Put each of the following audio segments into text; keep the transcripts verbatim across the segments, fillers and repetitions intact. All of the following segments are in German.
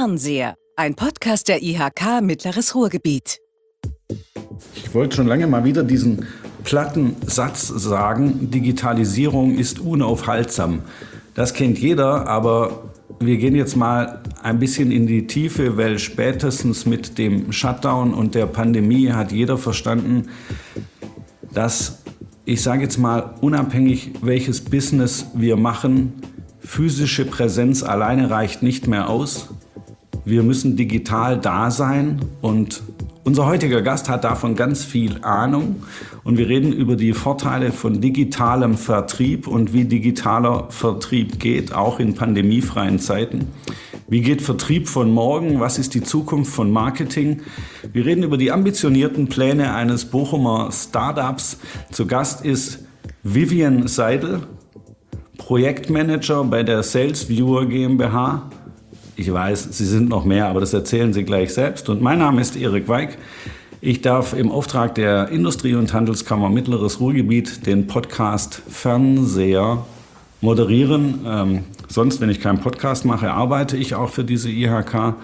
Fernseher, ein Podcast der I H K Mittleres Ruhrgebiet. Ich wollte schon lange mal wieder diesen platten Satz sagen, Digitalisierung ist unaufhaltsam. Das kennt jeder, aber wir gehen jetzt mal ein bisschen in die Tiefe, weil spätestens mit dem Shutdown und der Pandemie hat jeder verstanden, dass, ich sage jetzt mal, unabhängig welches Business wir machen, physische Präsenz alleine reicht nicht mehr aus. Wir müssen digital da sein und unser heutiger Gast hat davon ganz viel Ahnung und wir reden über die Vorteile von digitalem Vertrieb und wie digitaler Vertrieb geht, auch in pandemiefreien Zeiten. Wie geht Vertrieb von morgen? Was ist die Zukunft von Marketing? Wir reden über die ambitionierten Pläne eines Bochumer Startups. Zu Gast ist Vivian Seidel, Projektmanager bei der SalesViewer GmbH. Ich weiß, Sie sind noch mehr, aber das erzählen Sie gleich selbst. Und mein Name ist Erik Weig. Ich darf im Auftrag der Industrie- und Handelskammer Mittleres Ruhrgebiet den Podcast Fernseher moderieren. Ähm, sonst, wenn ich keinen Podcast mache, arbeite ich auch für diese I H K.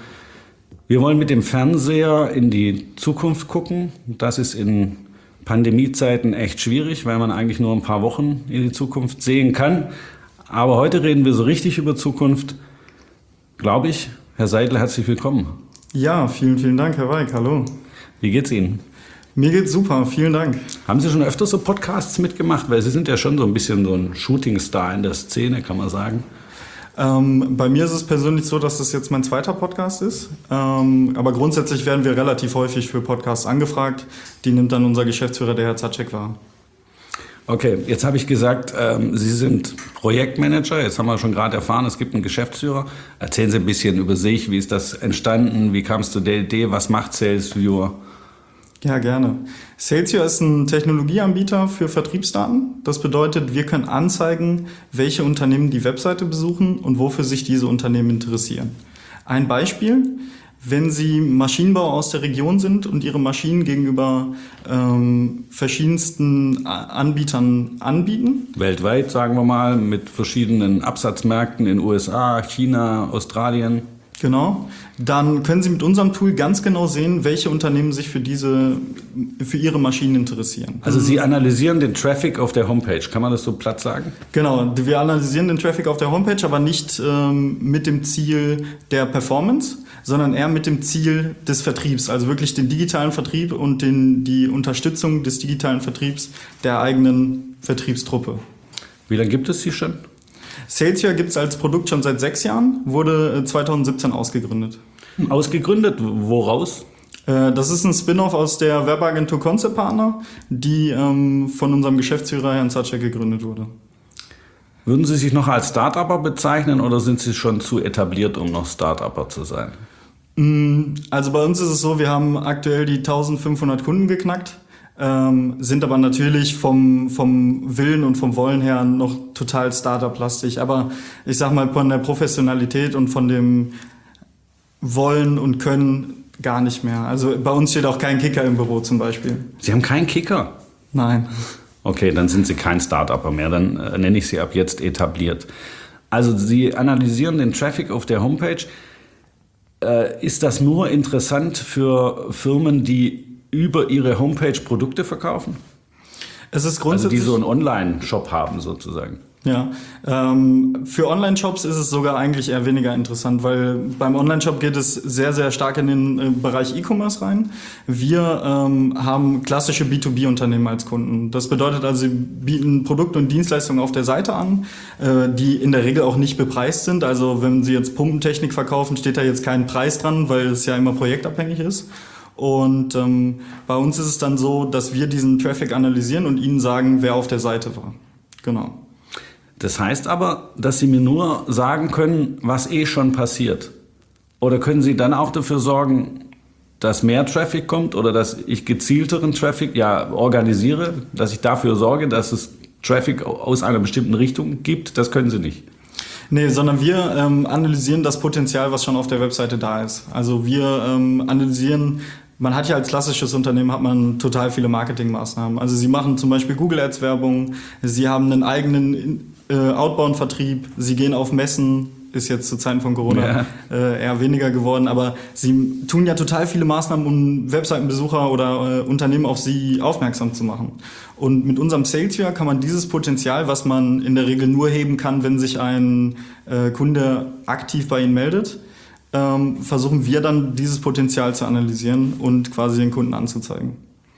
Wir wollen mit dem Fernseher in die Zukunft gucken. Das ist in Pandemiezeiten echt schwierig, weil man eigentlich nur ein paar Wochen in die Zukunft sehen kann. Aber heute reden wir so richtig über Zukunft, glaube ich. Herr Seidel, herzlich willkommen. Ja, vielen, vielen Dank, Herr Weig. Hallo. Wie geht's Ihnen? Mir geht's super, vielen Dank. Haben Sie schon öfter so Podcasts mitgemacht? Weil Sie sind ja schon so ein bisschen so ein Shootingstar in der Szene, kann man sagen. Ähm, bei mir ist es persönlich so, dass das jetzt mein zweiter Podcast ist. Ähm, aber grundsätzlich werden wir relativ häufig für Podcasts angefragt. Die nimmt dann unser Geschäftsführer, der Herr Zaczek, wahr. Okay, jetzt habe ich gesagt, ähm, Sie sind Projektmanager. Jetzt haben wir schon gerade erfahren, es gibt einen Geschäftsführer. Erzählen Sie ein bisschen über sich. Wie ist das entstanden? Wie kam es zu der Idee? Was macht SalesViewer? Ja, gerne. SalesViewer ist ein Technologieanbieter für Vertriebsdaten. Das bedeutet, wir können anzeigen, welche Unternehmen die Webseite besuchen und wofür sich diese Unternehmen interessieren. Ein Beispiel: Wenn Sie Maschinenbauer aus der Region sind und Ihre Maschinen gegenüber ähm, verschiedensten Anbietern anbieten. Weltweit, sagen wir mal, mit verschiedenen Absatzmärkten in U S A, China, Australien. Genau. Dann können Sie mit unserem Tool ganz genau sehen, welche Unternehmen sich für diese, für Ihre Maschinen interessieren. Also Sie analysieren den Traffic auf der Homepage. Kann man das so platt sagen? Genau. Wir analysieren den Traffic auf der Homepage, aber nicht ähm, mit dem Ziel der Performance, sondern eher mit dem Ziel des Vertriebs, also wirklich den digitalen Vertrieb und den, die Unterstützung des digitalen Vertriebs der eigenen Vertriebstruppe. Wie lange gibt es Sie schon? SalesViewer gibt es als Produkt schon seit sechs Jahren, wurde zwanzig siebzehn ausgegründet. Ausgegründet? Woraus? Das ist ein Spin-off aus der Werbeagentur Concept Partner, die ähm, von unserem Geschäftsführer Herrn Zaczek gegründet wurde. Würden Sie sich noch als Start-Upper bezeichnen oder sind Sie schon zu etabliert, um noch Start-Upper zu sein? Also bei uns ist es so, wir haben aktuell die eintausendfünfhundert Kunden geknackt, ähm, sind aber natürlich vom, vom Willen und vom Wollen her noch total Start-up-lastig. Aber ich sag mal, von der Professionalität und von dem Wollen und Können gar nicht mehr. Also bei uns steht auch kein Kicker im Büro zum Beispiel. Sie haben keinen Kicker? Nein. Okay, dann sind Sie kein Start-Upper mehr, dann äh, nenne ich Sie ab jetzt etabliert. Also Sie analysieren den Traffic auf der Homepage. Äh, ist das nur interessant für Firmen, die über ihre Homepage Produkte verkaufen? Es ist grundsätzlich, also die so einen Online-Shop haben sozusagen. Ja, ähm, für Online-Shops ist es sogar eigentlich eher weniger interessant, weil beim Online-Shop geht es sehr, sehr stark in den äh, Bereich E-Commerce rein. Wir ähm, haben klassische B zwei B-Unternehmen als Kunden. Das bedeutet also, sie bieten Produkte und Dienstleistungen auf der Seite an, äh, die in der Regel auch nicht bepreist sind. Also wenn Sie jetzt Pumpentechnik verkaufen, steht da jetzt kein Preis dran, weil es ja immer projektabhängig ist. Und ähm, bei uns ist es dann so, dass wir diesen Traffic analysieren und Ihnen sagen, wer auf der Seite war. Genau. Das heißt aber, dass Sie mir nur sagen können, was eh schon passiert. Oder können Sie dann auch dafür sorgen, dass mehr Traffic kommt oder dass ich gezielteren Traffic ja organisiere, dass ich dafür sorge, dass es Traffic aus einer bestimmten Richtung gibt? Das können Sie nicht. Nee, sondern wir ähm, analysieren das Potenzial, was schon auf der Webseite da ist. Also wir ähm, analysieren, man hat ja als klassisches Unternehmen hat man total viele Marketingmaßnahmen. Also Sie machen zum Beispiel Google Ads Werbung, Sie haben einen eigenen äh, Outbound-Vertrieb, Sie gehen auf Messen, ist jetzt zu Zeiten von Corona ja. äh, eher weniger geworden, aber sie tun ja total viele Maßnahmen, um Webseitenbesucher oder äh, Unternehmen auf sie aufmerksam zu machen. Und mit unserem Sales-Viewer kann man dieses Potenzial, was man in der Regel nur heben kann, wenn sich ein äh, Kunde aktiv bei Ihnen meldet, ähm, versuchen wir dann dieses Potenzial zu analysieren und quasi den Kunden anzuzeigen.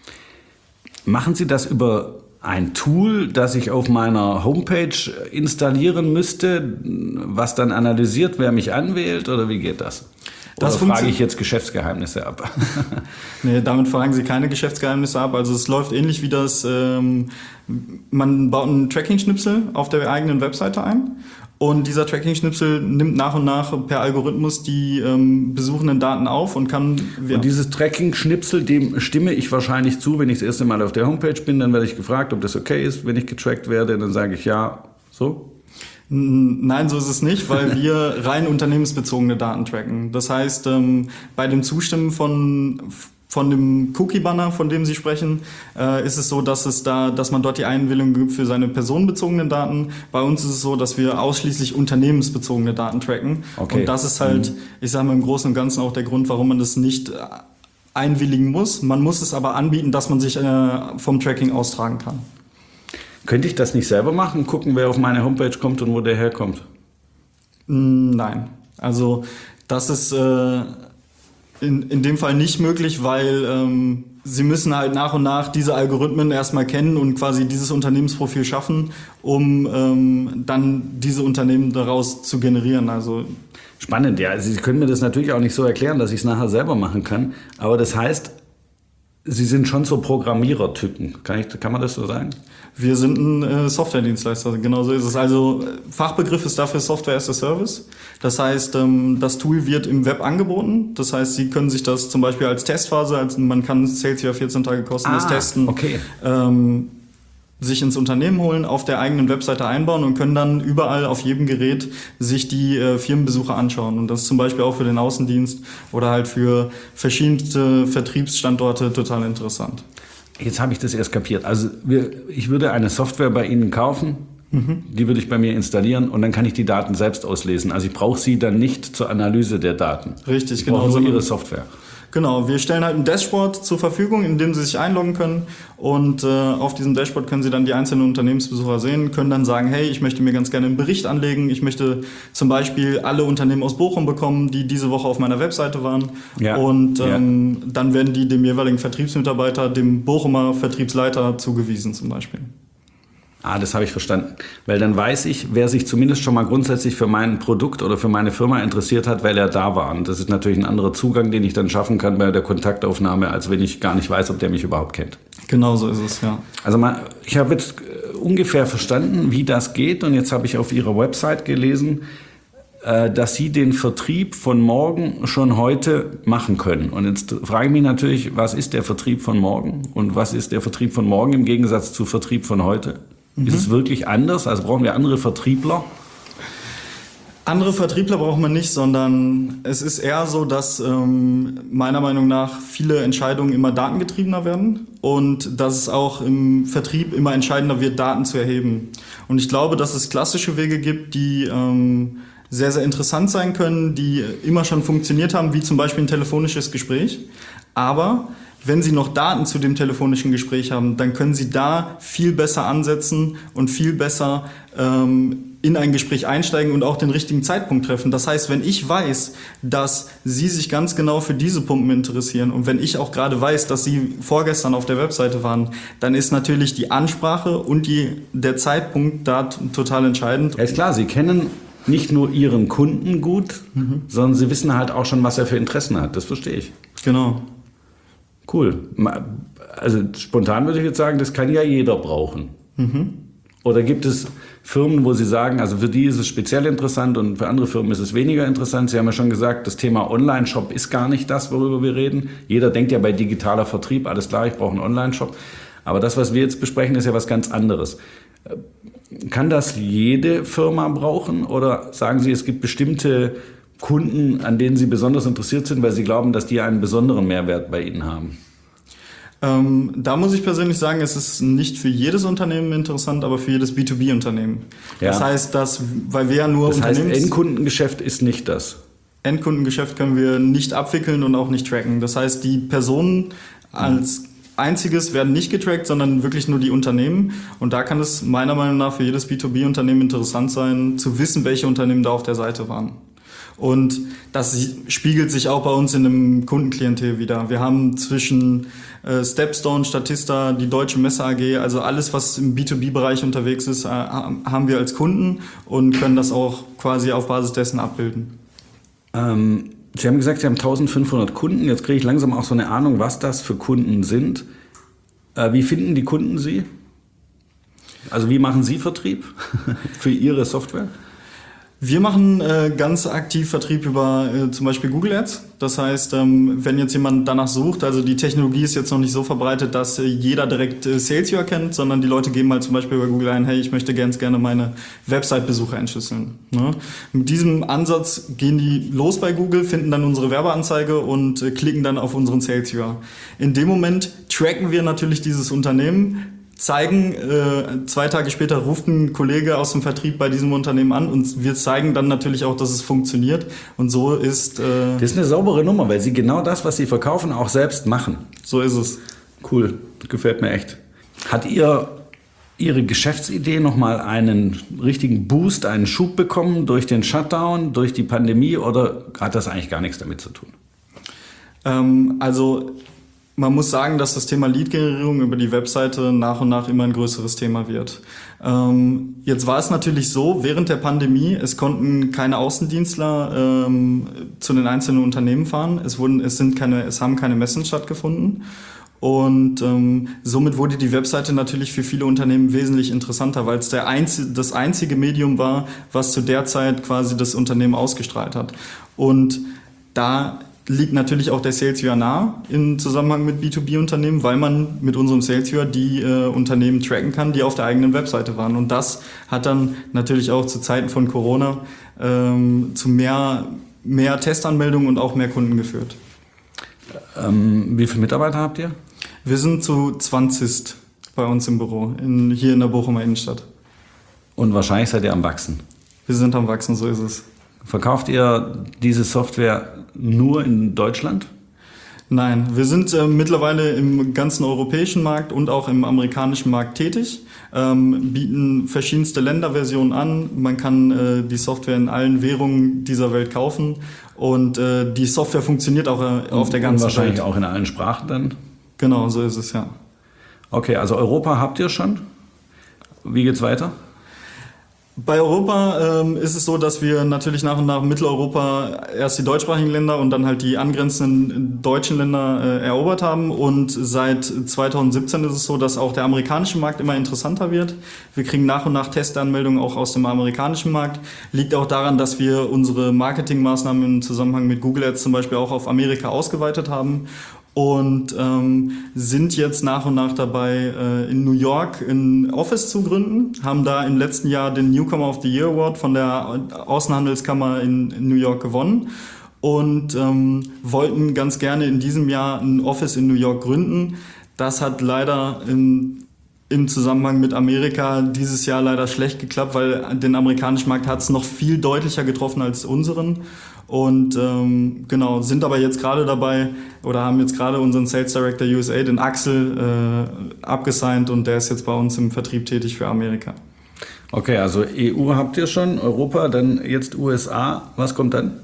Machen Sie das über ein Tool, das ich auf meiner Homepage installieren müsste, was dann analysiert, wer mich anwählt, oder wie geht das? Oder das frage ich jetzt Geschäftsgeheimnisse ab? Nee, damit fragen Sie keine Geschäftsgeheimnisse ab. Also es läuft ähnlich wie das, ähm, man baut einen Tracking-Schnipsel auf der eigenen Webseite ein. Und dieser Tracking-Schnipsel nimmt nach und nach per Algorithmus die ähm, besuchenden Daten auf und kann... Ja. Und dieses Tracking-Schnipsel, dem stimme ich wahrscheinlich zu, wenn ich das erste Mal auf der Homepage bin, dann werde ich gefragt, ob das okay ist, wenn ich getrackt werde, dann sage ich ja, so. Nein, so ist es nicht, weil wir rein unternehmensbezogene Daten tracken. Das heißt, ähm, bei dem Zustimmen von... Von dem Cookie-Banner, von dem Sie sprechen, äh, ist es so, dass es da, dass man dort die Einwilligung gibt für seine personenbezogenen Daten. Bei uns ist es so, dass wir ausschließlich unternehmensbezogene Daten tracken. Okay. Und das ist halt, mhm. ich sage mal im Großen und Ganzen auch der Grund, warum man das nicht einwilligen muss. Man muss es aber anbieten, dass man sich äh, vom Tracking austragen kann. Könnte ich das nicht selber machen? Gucken, wer auf meine Homepage kommt und wo der herkommt? Nein. Also das ist... Äh, In, in dem Fall nicht möglich, weil ähm, sie müssen halt nach und nach diese Algorithmen erstmal kennen und quasi dieses Unternehmensprofil schaffen, um ähm, dann diese Unternehmen daraus zu generieren. Also spannend, ja. Sie können mir das natürlich auch nicht so erklären, dass ich es nachher selber machen kann. Aber das heißt, Sie sind schon so Programmierertypen. Kann, ich, kann man das so sagen? Wir sind ein äh, Software-Dienstleister, genau so ist es. Also Fachbegriff ist dafür Software as a Service. Das heißt, ähm, das Tool wird im Web angeboten. Das heißt, Sie können sich das zum Beispiel als Testphase, als man kann Sales vierzehn Tage kostenlos ah, testen, okay. ähm, sich ins Unternehmen holen, auf der eigenen Webseite einbauen und können dann überall auf jedem Gerät sich die äh, Firmenbesucher anschauen. Und das ist zum Beispiel auch für den Außendienst oder halt für verschiedene Vertriebsstandorte total interessant. Jetzt habe ich das erst kapiert. Also wir, ich würde eine Software bei Ihnen kaufen, mhm. die würde ich bei mir installieren und dann kann ich die Daten selbst auslesen. Also ich brauche Sie dann nicht zur Analyse der Daten. Richtig, ich genau. brauche nur Ihre Software. Genau, wir stellen halt ein Dashboard zur Verfügung, in dem Sie sich einloggen können und äh, auf diesem Dashboard können Sie dann die einzelnen Unternehmensbesucher sehen, können dann sagen, hey, ich möchte mir ganz gerne einen Bericht anlegen, ich möchte zum Beispiel alle Unternehmen aus Bochum bekommen, die diese Woche auf meiner Webseite waren ja. und ähm, ja. dann werden die dem jeweiligen Vertriebsmitarbeiter, dem Bochumer Vertriebsleiter zugewiesen zum Beispiel. Ah, das habe ich verstanden. Weil dann weiß ich, wer sich zumindest schon mal grundsätzlich für mein Produkt oder für meine Firma interessiert hat, weil er da war. Und das ist natürlich ein anderer Zugang, den ich dann schaffen kann bei der Kontaktaufnahme, als wenn ich gar nicht weiß, ob der mich überhaupt kennt. Genau so ist es, ja. Also mal, ich habe jetzt ungefähr verstanden, wie das geht. Und jetzt habe ich auf Ihrer Website gelesen, dass Sie den Vertrieb von morgen schon heute machen können. Und jetzt frage ich mich natürlich, was ist der Vertrieb von morgen? Und was ist der Vertrieb von morgen im Gegensatz zu Vertrieb von heute? Mhm. Ist es wirklich anders? Also brauchen wir andere Vertriebler? Andere Vertriebler braucht man nicht, sondern es ist eher so, dass ähm, meiner Meinung nach viele Entscheidungen immer datengetriebener werden und dass es auch im Vertrieb immer entscheidender wird, Daten zu erheben. Und ich glaube, dass es klassische Wege gibt, die ähm, sehr, sehr interessant sein können, die immer schon funktioniert haben, wie zum Beispiel ein telefonisches Gespräch. Aber wenn Sie noch Daten zu dem telefonischen Gespräch haben, dann können Sie da viel besser ansetzen und viel besser ähm, in ein Gespräch einsteigen und auch den richtigen Zeitpunkt treffen. Das heißt, wenn ich weiß, dass Sie sich ganz genau für diese Pumpen interessieren und wenn ich auch gerade weiß, dass Sie vorgestern auf der Webseite waren, dann ist natürlich die Ansprache und die, der Zeitpunkt da t- total entscheidend. Ja, ist klar, Sie kennen nicht nur Ihren Kunden gut, mhm. sondern Sie wissen halt auch schon, was er für Interessen hat. Das verstehe ich. Genau. Cool. Also spontan würde ich jetzt sagen, das kann ja jeder brauchen. Mhm. Oder gibt es Firmen, wo Sie sagen, also für die ist es speziell interessant und für andere Firmen ist es weniger interessant? Sie haben ja schon gesagt, das Thema Online-Shop ist gar nicht das, worüber wir reden. Jeder denkt ja bei digitaler Vertrieb, alles klar, ich brauche einen Online-Shop. Aber das, was wir jetzt besprechen, ist ja was ganz anderes. Kann das jede Firma brauchen? Oder sagen Sie, es gibt bestimmte Kunden, an denen Sie besonders interessiert sind, weil Sie glauben, dass die einen besonderen Mehrwert bei Ihnen haben? Ähm, da muss ich persönlich sagen, es ist nicht für jedes Unternehmen interessant, aber für jedes B zwei B-Unternehmen. Ja. Das heißt, dass, weil wir ja nur Das heißt, Unternehmens... Endkundengeschäft ist nicht das. Endkundengeschäft können wir nicht abwickeln und auch nicht tracken. Das heißt, die Personen als einziges werden nicht getrackt, sondern wirklich nur die Unternehmen. Und da kann es meiner Meinung nach für jedes B zwei B-Unternehmen interessant sein, zu wissen, welche Unternehmen da auf der Seite waren. Und das spiegelt sich auch bei uns in dem Kundenklientel wieder. Wir haben zwischen äh, Stepstone, Statista, die Deutsche Messe A G, also alles, was im B zwei B-Bereich unterwegs ist, äh, haben wir als Kunden und können das auch quasi auf Basis dessen abbilden. Ähm, Sie haben gesagt, Sie haben eintausendfünfhundert Kunden. Jetzt kriege ich langsam auch so eine Ahnung, was das für Kunden sind. Äh, wie finden die Kunden Sie? Also wie machen Sie Vertrieb für Ihre Software? Wir machen äh, ganz aktiv Vertrieb über äh, zum Beispiel Google Ads. Das heißt, ähm, wenn jetzt jemand danach sucht, also die Technologie ist jetzt noch nicht so verbreitet, dass äh, jeder direkt äh, SalesViewer kennt, sondern die Leute geben halt zum Beispiel bei Google ein, hey, ich möchte ganz gerne meine Website-Besucher entschlüsseln. Ne? Mit diesem Ansatz gehen die los bei Google, finden dann unsere Werbeanzeige und äh, klicken dann auf unseren SalesViewer. In dem Moment tracken wir natürlich dieses Unternehmen, zeigen, äh, zwei Tage später ruft ein Kollege aus dem Vertrieb bei diesem Unternehmen an und wir zeigen dann natürlich auch, dass es funktioniert und so ist... Äh, das ist eine saubere Nummer, weil Sie genau das, was Sie verkaufen, auch selbst machen. So ist es. Cool, das gefällt mir echt. Hat ihr Ihre Geschäftsidee nochmal einen richtigen Boost, einen Schub bekommen durch den Shutdown, durch die Pandemie oder hat das eigentlich gar nichts damit zu tun? Ähm, also... Man muss sagen, dass das Thema Lead-Generierung über die Webseite nach und nach immer ein größeres Thema wird. Ähm, jetzt war es natürlich so, während der Pandemie, es konnten keine Außendienstler ähm, zu den einzelnen Unternehmen fahren. Es wurden, es sind keine, es haben keine Messen stattgefunden. Und ähm, somit wurde die Webseite natürlich für viele Unternehmen wesentlich interessanter, weil es der einzige, das einzige Medium war, was zu der Zeit quasi das Unternehmen ausgestrahlt hat. Und da liegt natürlich auch der SalesViewer nah im Zusammenhang mit B zwei B-Unternehmen, weil man mit unserem SalesViewer die äh, Unternehmen tracken kann, die auf der eigenen Webseite waren. Und das hat dann natürlich auch zu Zeiten von Corona ähm, zu mehr, mehr Testanmeldungen und auch mehr Kunden geführt. Ähm, wie viele Mitarbeiter habt ihr? Wir sind zu zwanzig bei uns im Büro, in, hier in der Bochumer Innenstadt. Und wahrscheinlich seid ihr am Wachsen. Wir sind am Wachsen, so ist es. Verkauft ihr diese Software nur in Deutschland? Nein, wir sind äh, mittlerweile im ganzen europäischen Markt und auch im amerikanischen Markt tätig, ähm, bieten verschiedenste Länderversionen an. Man kann äh, die Software in allen Währungen dieser Welt kaufen und äh, die Software funktioniert auch äh, auf der ganzen und wahrscheinlich Welt. auch in allen Sprachen dann? Genau, so ist es, ja. Okay, also Europa habt ihr schon. Wie geht's weiter? Bei Europa ähm, ist es so, dass wir natürlich nach und nach Mitteleuropa erst die deutschsprachigen Länder und dann halt die angrenzenden deutschen Länder äh, erobert haben. Und seit zweitausendsiebzehn ist es so, dass auch der amerikanische Markt immer interessanter wird. Wir kriegen nach und nach Testanmeldungen auch aus dem amerikanischen Markt. Liegt auch daran, dass wir unsere Marketingmaßnahmen im Zusammenhang mit Google Ads zum Beispiel auch auf Amerika ausgeweitet haben. Und ähm, sind jetzt nach und nach dabei, äh, in New York ein Office zu gründen, haben da im letzten Jahr den Newcomer of the Year Award von der Außenhandelskammer in, in New York gewonnen und ähm, wollten ganz gerne in diesem Jahr ein Office in New York gründen. Das hat leider in, im Zusammenhang mit Amerika dieses Jahr leider schlecht geklappt, weil den amerikanischen Markt hat es noch viel deutlicher getroffen als unseren. Und ähm, genau, sind aber jetzt gerade dabei oder haben jetzt gerade unseren Sales Director U S A, den Axel, äh, abgesigned und der ist jetzt bei uns im Vertrieb tätig für Amerika. Okay, also E U habt ihr schon, Europa, dann jetzt U S A. Was kommt dann?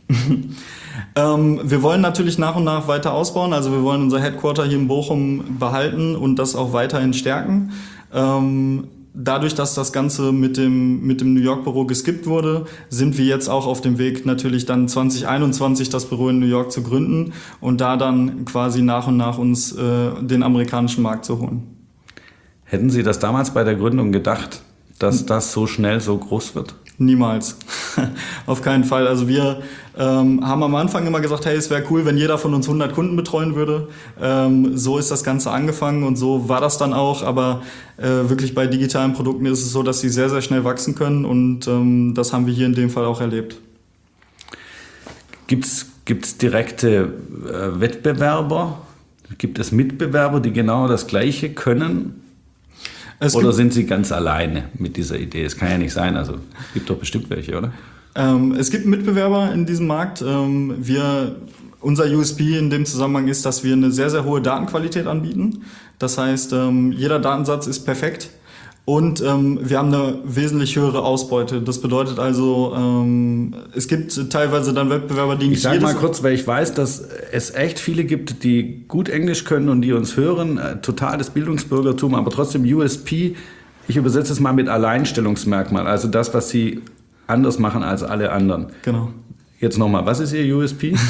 ähm, wir wollen natürlich nach und nach weiter ausbauen. Also wir wollen unser Headquarter hier in Bochum behalten und das auch weiterhin stärken. Ähm, Dadurch, dass das Ganze mit dem, mit dem New York-Büro geskippt wurde, sind wir jetzt auch auf dem Weg, natürlich dann zwanzig einundzwanzig das Büro in New York zu gründen und da dann quasi nach und nach uns äh, den amerikanischen Markt zu holen. Hätten Sie das damals bei der Gründung gedacht, dass das so schnell so groß wird? Niemals. Auf keinen Fall. Also wir ähm, haben am Anfang immer gesagt, hey, es wäre cool, wenn jeder von uns hundert Kunden betreuen würde. Ähm, so ist das Ganze angefangen und so war das dann auch. Aber äh, wirklich bei digitalen Produkten ist es so, dass sie sehr, sehr schnell wachsen können und ähm, das haben wir hier in dem Fall auch erlebt. Gibt's, gibt's direkte äh, Wettbewerber Gibt es Mitbewerber, die genau das Gleiche können? Es Oder gibt, sind Sie ganz alleine mit dieser Idee? Es kann ja nicht sein. Also es gibt doch bestimmt welche, oder? ähm, es gibt Mitbewerber in diesem Markt. Ähm, wir, unser U S P in dem Zusammenhang ist, dass wir eine sehr, sehr hohe Datenqualität anbieten. Das heißt, ähm, jeder Datensatz ist perfekt. Und ähm, wir haben eine wesentlich höhere Ausbeute. Das bedeutet also, ähm, es gibt teilweise dann Wettbewerber, die nicht Ich sage jedes- mal kurz, weil ich weiß, dass es echt viele gibt, die gut Englisch können und die uns hören. Äh, totales Bildungsbürgertum, aber trotzdem U S P. Ich übersetze es mal mit Alleinstellungsmerkmal. Also das, was sie anders machen als alle anderen. Genau. Jetzt nochmal, was ist Ihr U S P?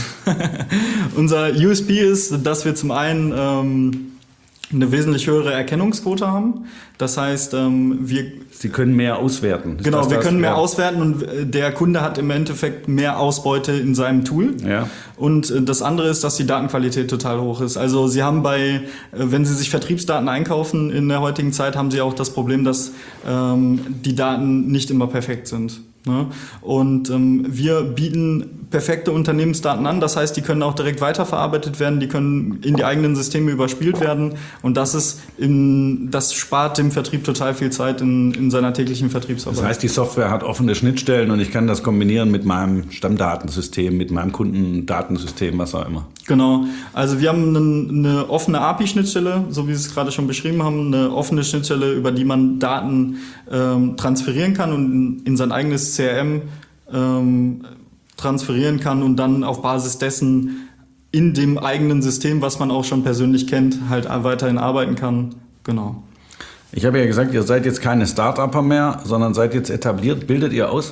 Unser U S P ist, dass wir zum einen ähm, eine wesentlich höhere Erkennungsquote haben. Das heißt, ähm, wir Sie können mehr auswerten. Ist genau, das wir das? können mehr Ja. auswerten und äh, der Kunde hat im Endeffekt mehr Ausbeute in seinem Tool. Ja. Und äh, das andere ist, dass die Datenqualität total hoch ist. Also Sie haben bei, äh, wenn Sie sich Vertriebsdaten einkaufen in der heutigen Zeit, haben Sie auch das Problem, dass ähm, die Daten nicht immer perfekt sind. Ne? Und ähm, wir bieten perfekte Unternehmensdaten an. Das heißt, die können auch direkt weiterverarbeitet werden, die können in die eigenen Systeme überspielt werden. Und das ist in, das spart dem Vertrieb total viel Zeit in, in seiner täglichen Vertriebsarbeit. Das heißt, die Software hat offene Schnittstellen und ich kann das kombinieren mit meinem Stammdatensystem, mit meinem Kundendatensystem, was auch immer. Genau. Also wir haben eine, eine offene A P I-Schnittstelle, so wie Sie es gerade schon beschrieben haben, eine offene Schnittstelle, über die man Daten ähm, transferieren kann und in, in sein eigenes C R M ähm, transferieren kann und dann auf Basis dessen in dem eigenen System, was man auch schon persönlich kennt, halt weiterhin arbeiten kann. Genau. Ich habe ja gesagt, ihr seid jetzt keine Start-Upper mehr, sondern seid jetzt etabliert. Bildet ihr aus?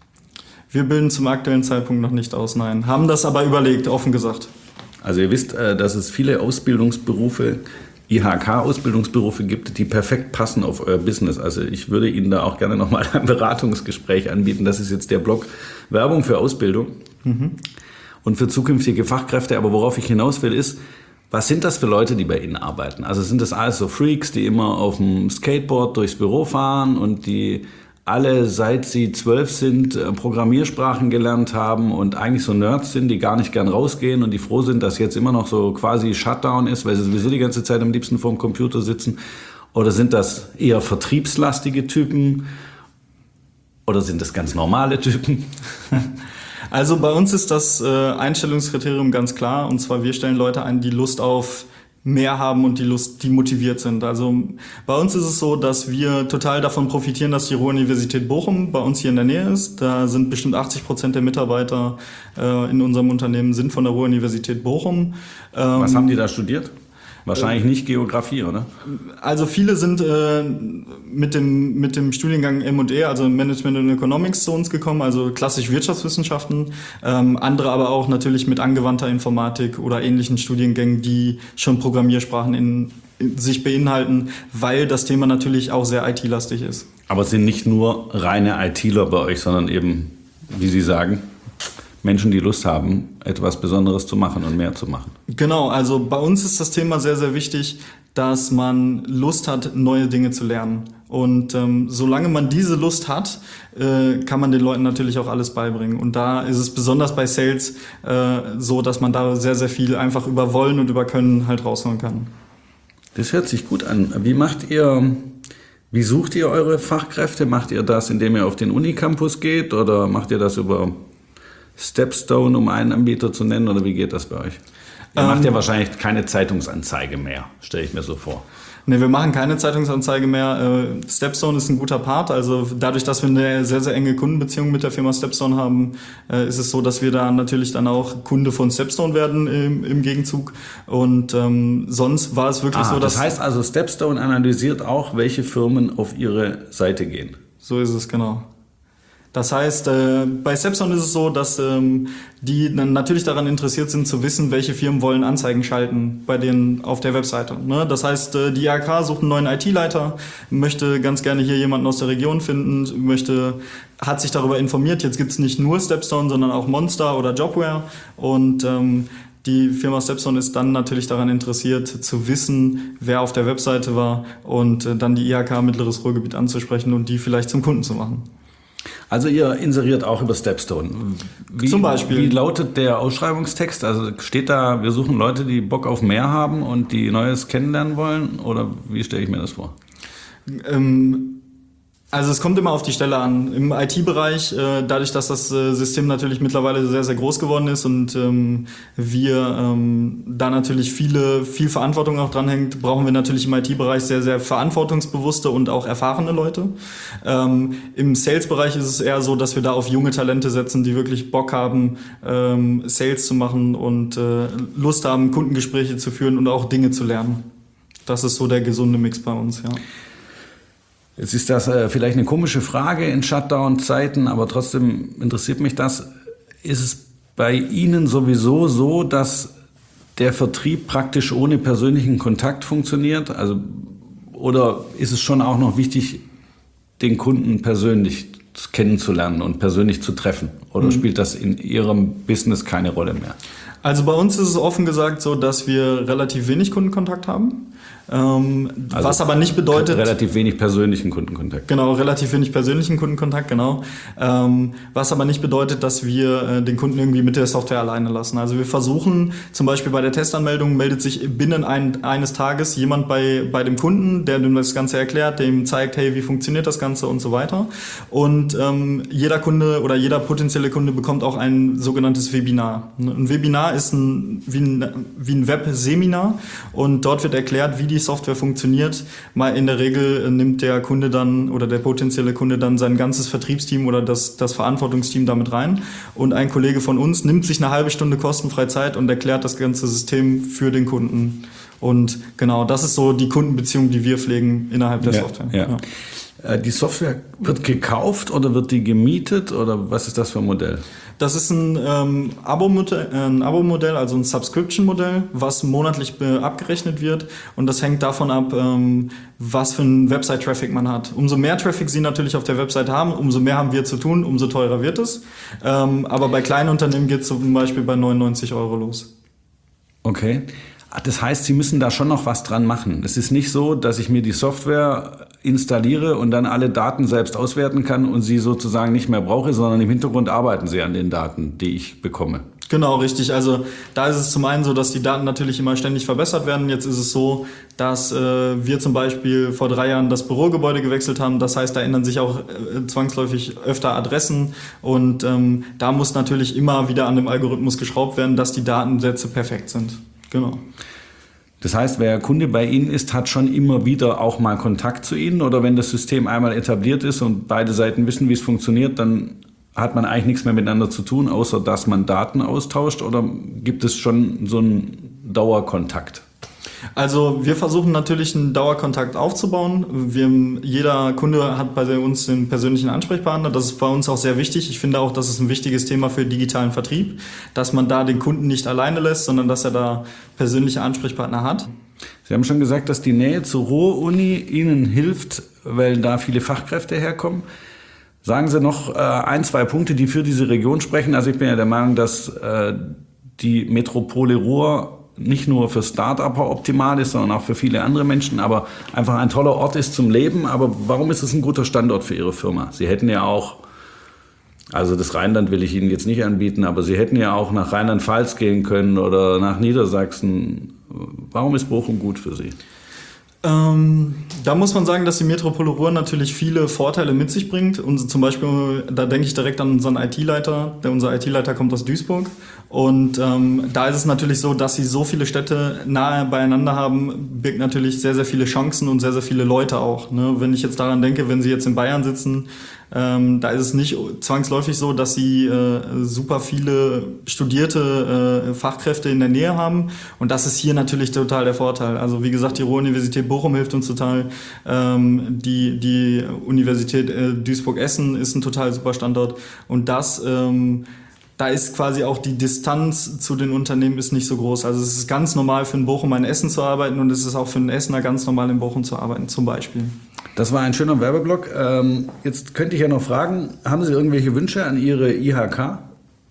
Wir bilden zum aktuellen Zeitpunkt noch nicht aus, nein. Haben das aber überlegt, offen gesagt. Also ihr wisst, äh, dass es viele Ausbildungsberufe, I H K-Ausbildungsberufe gibt, die perfekt passen auf euer Business. Also ich würde Ihnen da auch gerne nochmal ein Beratungsgespräch anbieten. Das ist jetzt der Blog Werbung für Ausbildung mhm. und für zukünftige Fachkräfte. Aber worauf ich hinaus will, ist, was sind das für Leute, die bei Ihnen arbeiten? Also sind das alles so Freaks, die immer auf dem Skateboard durchs Büro fahren und die alle, seit sie zwölf sind, Programmiersprachen gelernt haben und eigentlich so Nerds sind, die gar nicht gern rausgehen und die froh sind, dass jetzt immer noch so quasi Shutdown ist, weil sie sowieso die ganze Zeit am liebsten vor dem Computer sitzen? Oder sind das eher vertriebslastige Typen? Oder sind das ganz normale Typen? Also bei uns ist das äh, Einstellungskriterium ganz klar, und zwar wir stellen Leute ein, die Lust auf mehr haben und die Lust, die motiviert sind. Also bei uns ist es so, dass wir total davon profitieren, dass die Ruhr-Universität Bochum bei uns hier in der Nähe ist. Da sind bestimmt achtzig Prozent der Mitarbeiter äh, in unserem Unternehmen sind von der Ruhr-Universität Bochum. Ähm, Was haben die da studiert? Wahrscheinlich nicht Geografie, oder? Also viele sind äh, mit dem mit dem Studiengang M und E, also Management and Economics, zu uns gekommen, also klassisch Wirtschaftswissenschaften. Ähm, andere aber auch natürlich mit angewandter Informatik oder ähnlichen Studiengängen, die schon Programmiersprachen in, in sich beinhalten, weil das Thema natürlich auch sehr I T-lastig ist. Aber es sind nicht nur reine ITler bei euch, sondern eben, wie Sie sagen, Menschen, die Lust haben, etwas Besonderes zu machen und mehr zu machen. Genau, also bei uns ist das Thema sehr, sehr wichtig, dass man Lust hat, neue Dinge zu lernen. Und ähm, solange man diese Lust hat, äh, kann man den Leuten natürlich auch alles beibringen. Und da ist es besonders bei Sales äh, so, dass man da sehr, sehr viel einfach über Wollen und über Können halt rausholen kann. Das hört sich gut an. Wie macht ihr, wie sucht ihr eure Fachkräfte? Macht ihr das, indem ihr auf den Unicampus geht, oder macht ihr das über Stepstone, um einen Anbieter zu nennen, oder wie geht das bei euch? Ihr ähm, macht ja wahrscheinlich keine Zeitungsanzeige mehr, stelle ich mir so vor. Ne, wir machen keine Zeitungsanzeige mehr. Stepstone ist ein guter Part. Also dadurch, dass wir eine sehr, sehr enge Kundenbeziehung mit der Firma Stepstone haben, ist es so, dass wir da natürlich dann auch Kunde von Stepstone werden im, im Gegenzug. Und ähm, sonst war es wirklich ah, so, dass... Das heißt also, Stepstone analysiert auch, welche Firmen auf ihre Seite gehen. So ist es, genau. Das heißt, äh, bei Stepstone ist es so, dass ähm, die dann natürlich daran interessiert sind, zu wissen, welche Firmen wollen Anzeigen schalten bei denen auf der Webseite. Ne? Das heißt, äh, die I H K sucht einen neuen I T-Leiter, möchte ganz gerne hier jemanden aus der Region finden, möchte, hat sich darüber informiert. Jetzt gibt es nicht nur Stepstone, sondern auch Monster oder Jobware. Und ähm, die Firma Stepstone ist dann natürlich daran interessiert, zu wissen, wer auf der Webseite war und äh, dann die I H K Mittleres Ruhrgebiet anzusprechen und die vielleicht zum Kunden zu machen. Also ihr inseriert auch über Stepstone. Wie, Zum Beispiel. Wie lautet der Ausschreibungstext? Also steht da, wir suchen Leute, die Bock auf mehr haben und die Neues kennenlernen wollen? Oder wie stelle ich mir das vor? Ähm Also es kommt immer auf die Stelle an. Im I T-Bereich, äh, dadurch, dass das äh, System natürlich mittlerweile sehr, sehr groß geworden ist und ähm, wir ähm, da natürlich viele, viel Verantwortung auch dranhängt, brauchen wir natürlich im I T-Bereich sehr, sehr verantwortungsbewusste und auch erfahrene Leute. Ähm, Im Sales-Bereich ist es eher so, dass wir da auf junge Talente setzen, die wirklich Bock haben, ähm, Sales zu machen und äh, Lust haben, Kundengespräche zu führen und auch Dinge zu lernen. Das ist so der gesunde Mix bei uns, ja. Jetzt ist das äh, vielleicht eine komische Frage in Shutdown-Zeiten, aber trotzdem interessiert mich das. Ist es bei Ihnen sowieso so, dass der Vertrieb praktisch ohne persönlichen Kontakt funktioniert? Also, oder ist es schon auch noch wichtig, den Kunden persönlich kennenzulernen und persönlich zu treffen? Oder mhm. spielt das in Ihrem Business keine Rolle mehr? Also bei uns ist es offen gesagt so, dass wir relativ wenig Kundenkontakt haben. Ähm, also was aber nicht bedeutet... Relativ wenig persönlichen Kundenkontakt. Genau, relativ wenig persönlichen Kundenkontakt, genau. Ähm, was aber nicht bedeutet, dass wir äh, den Kunden irgendwie mit der Software alleine lassen. Also wir versuchen, zum Beispiel bei der Testanmeldung meldet sich binnen ein, eines Tages jemand bei, bei dem Kunden, der dem das Ganze erklärt, dem zeigt, hey, wie funktioniert das Ganze und so weiter. Und ähm, jeder Kunde oder jeder potenzielle Kunde bekommt auch ein sogenanntes Webinar. Ein Webinar ist ein, wie ein, wie ein Web-Seminar und dort wird erklärt, wie die Software funktioniert. Mal in der Regel nimmt der Kunde dann oder der potenzielle Kunde dann sein ganzes Vertriebsteam oder das, das Verantwortungsteam damit rein und ein Kollege von uns nimmt sich eine halbe Stunde kostenfrei Zeit und erklärt das ganze System für den Kunden. Und genau, das ist so die Kundenbeziehung, die wir pflegen innerhalb der ja, Software. Ja. Ja. Die Software wird gekauft oder wird die gemietet oder was ist das für ein Modell? Das ist ein ähm, Abo-Modell, ein Abo-Modell, also ein Subscription-Modell, was monatlich äh, abgerechnet wird und das hängt davon ab, ähm, was für einen Website-Traffic man hat. Umso mehr Traffic Sie natürlich auf der Website haben, umso mehr haben wir zu tun, umso teurer wird es. Ähm, aber bei kleinen Unternehmen geht es zum Beispiel bei neunundneunzig Euro los. Okay. Das heißt, Sie müssen da schon noch was dran machen. Es ist nicht so, dass ich mir die Software installiere und dann alle Daten selbst auswerten kann und sie sozusagen nicht mehr brauche, sondern im Hintergrund arbeiten Sie an den Daten, die ich bekomme. Genau, richtig. Also da ist es zum einen so, dass die Daten natürlich immer ständig verbessert werden. Jetzt ist es so, dass äh, wir zum Beispiel vor drei Jahren das Bürogebäude gewechselt haben. Das heißt, da ändern sich auch äh, zwangsläufig öfter Adressen und ähm, da muss natürlich immer wieder an dem Algorithmus geschraubt werden, dass die Datensätze perfekt sind. Genau. Das heißt, wer Kunde bei Ihnen ist, hat schon immer wieder auch mal Kontakt zu Ihnen oder wenn das System einmal etabliert ist und beide Seiten wissen, wie es funktioniert, dann hat man eigentlich nichts mehr miteinander zu tun, außer dass man Daten austauscht oder gibt es schon so einen Dauerkontakt? Also wir versuchen natürlich einen Dauerkontakt aufzubauen. Wir, jeder Kunde hat bei uns den persönlichen Ansprechpartner. Das ist bei uns auch sehr wichtig. Ich finde auch, das ist ein wichtiges Thema für digitalen Vertrieb, dass man da den Kunden nicht alleine lässt, sondern dass er da persönliche Ansprechpartner hat. Sie haben schon gesagt, dass die Nähe zur Ruhr-Uni Ihnen hilft, weil da viele Fachkräfte herkommen. Sagen Sie noch äh, ein, zwei Punkte, die für diese Region sprechen. Also ich bin ja der Meinung, dass äh, die Metropole Ruhr nicht nur für Start-Upper optimal ist, sondern auch für viele andere Menschen, aber einfach ein toller Ort ist zum Leben. Aber warum ist es ein guter Standort für Ihre Firma? Sie hätten ja auch, also das Rheinland will ich Ihnen jetzt nicht anbieten, aber Sie hätten ja auch nach Rheinland-Pfalz gehen können oder nach Niedersachsen. Warum ist Bochum gut für Sie? Ähm, da muss man sagen, dass die Metropole Ruhr natürlich viele Vorteile mit sich bringt. Und zum Beispiel, da denke ich direkt an unseren I T-Leiter. Der, unser I T-Leiter kommt aus Duisburg. Und ähm, da ist es natürlich so, dass sie so viele Städte nahe beieinander haben, birgt natürlich sehr, sehr viele Chancen und sehr, sehr viele Leute auch. Ne? Wenn ich jetzt daran denke, wenn Sie jetzt in Bayern sitzen, ähm, da ist es nicht zwangsläufig so, dass Sie äh, super viele studierte äh, Fachkräfte in der Nähe haben. Und das ist hier natürlich total der Vorteil. Also wie gesagt, die Ruhr-Universität Bochum hilft uns total. Ähm, die, die Universität äh, Duisburg-Essen ist ein total super Standort. Und das... Ähm, Da ist quasi auch die Distanz zu den Unternehmen ist nicht so groß. Also es ist ganz normal für einen Bochumer in Essen zu arbeiten und es ist auch für einen Essener ganz normal in Bochum zu arbeiten, zum Beispiel. Das war ein schöner Werbeblock. Ähm, jetzt könnte ich ja noch fragen, haben Sie irgendwelche Wünsche an Ihre I H K?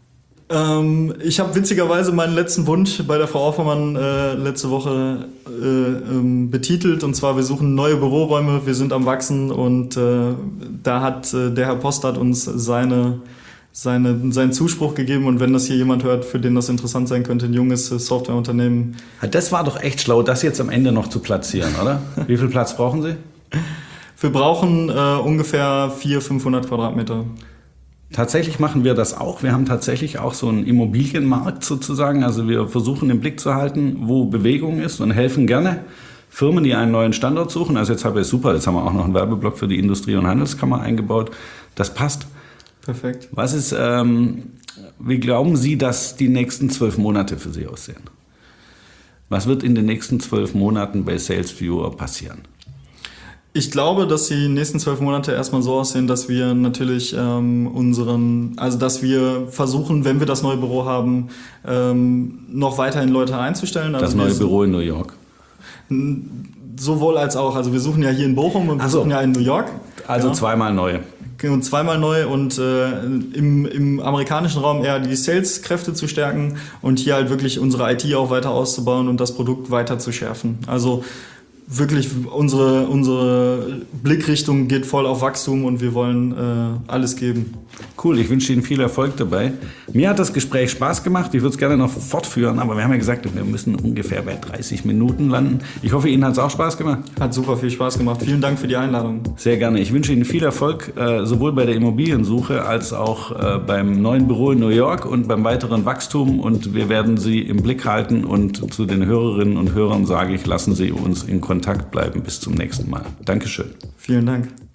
Ähm, ich habe witzigerweise meinen letzten Wunsch bei der Frau Offermann äh, letzte Woche äh, ähm, betitelt. Und zwar, wir suchen neue Büroräume, wir sind am Wachsen. Und äh, da hat äh, der Herr Post hat uns seine, seine, seinen Zuspruch gegeben. Und wenn das hier jemand hört, für den das interessant sein könnte, ein junges äh, Softwareunternehmen. Das war doch echt schlau, das jetzt am Ende noch zu platzieren, oder? Wie viel Platz brauchen Sie? Wir brauchen äh, ungefähr vierhundert, fünfhundert Quadratmeter. Tatsächlich machen wir das auch. Wir haben tatsächlich auch so einen Immobilienmarkt sozusagen. Also wir versuchen im Blick zu halten, wo Bewegung ist und helfen gerne Firmen, die einen neuen Standort suchen. Also jetzt habe ich super, jetzt haben wir auch noch einen Werbeblock für die Industrie- und Handelskammer eingebaut. Das passt. Perfekt. Was ist, ähm, wie glauben Sie, dass die nächsten zwölf Monate für Sie aussehen? Was wird in den nächsten zwölf Monaten bei SalesViewer passieren? Ich glaube, dass die nächsten zwölf Monate erstmal so aussehen, dass wir natürlich ähm, unseren, also dass wir versuchen, wenn wir das neue Büro haben, ähm, noch weiterhin Leute einzustellen. Also das neue Büro in New York? Sowohl als auch. Also wir suchen ja hier in Bochum und wir so. suchen ja in New York. Also ja. zweimal neue. Und zweimal neu und äh, im, im amerikanischen Raum eher die Sales-Kräfte zu stärken und hier halt wirklich unsere I T auch weiter auszubauen und das Produkt weiter zu schärfen. Also wirklich unsere, unsere Blickrichtung geht voll auf Wachstum und wir wollen äh, alles geben. Cool, ich wünsche Ihnen viel Erfolg dabei. Mir hat das Gespräch Spaß gemacht, ich würde es gerne noch fortführen, aber wir haben ja gesagt, wir müssen ungefähr bei dreißig Minuten landen. Ich hoffe, Ihnen hat es auch Spaß gemacht. Hat super viel Spaß gemacht. Vielen Dank für die Einladung. Sehr gerne. Ich wünsche Ihnen viel Erfolg, äh, sowohl bei der Immobiliensuche als auch äh, beim neuen Büro in New York und beim weiteren Wachstum. Und wir werden Sie im Blick halten und zu den Hörerinnen und Hörern sage ich, lassen Sie uns in Kontakt bleiben. Bis zum nächsten Mal. Dankeschön. Vielen Dank.